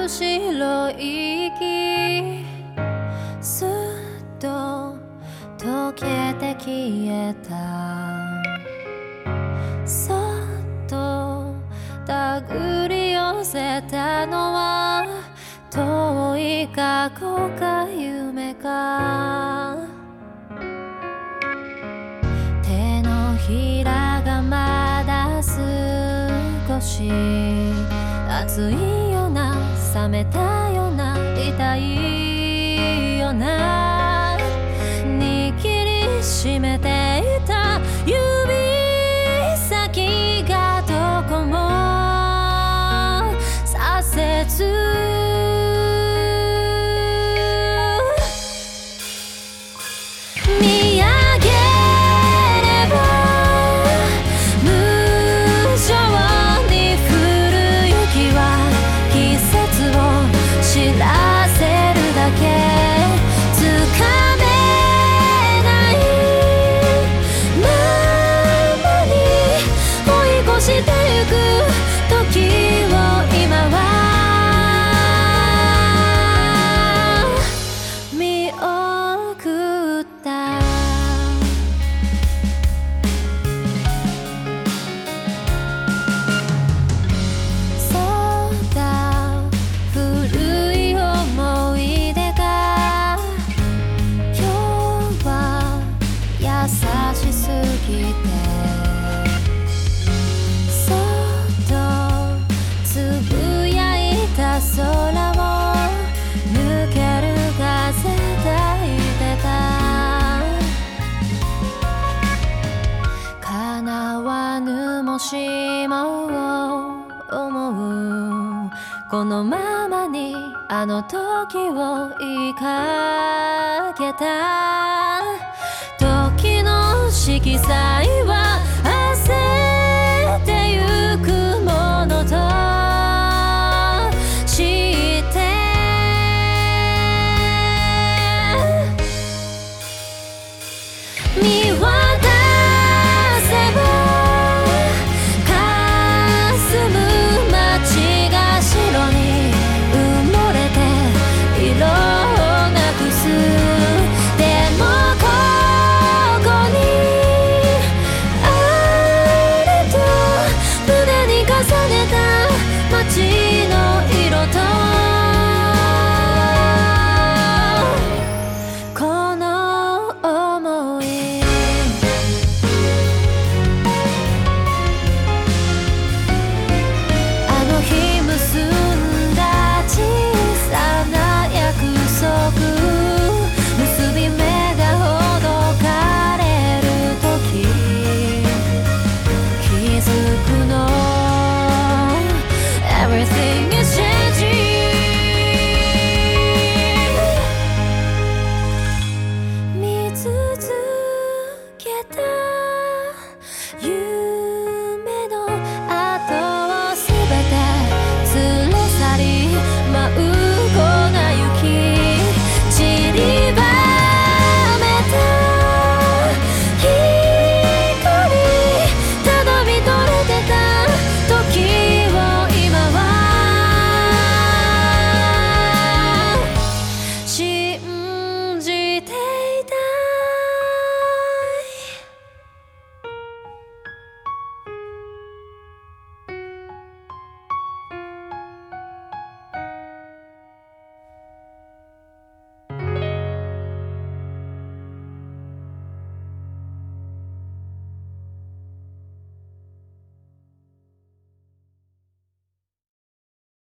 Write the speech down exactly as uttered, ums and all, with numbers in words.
白い息すっと溶けて消えた。そっと手繰り寄せたのは遠い過去か夢か。手のひらがまだ少し熱いような冷めたような痛いような握りしめていた指先がどこも左折。優しすぎてそっとつぶやいた空を抜ける風抱いてた。叶わぬもしもを思うこのままにあの時を言いかけた。時の色彩は焦ってゆくものとして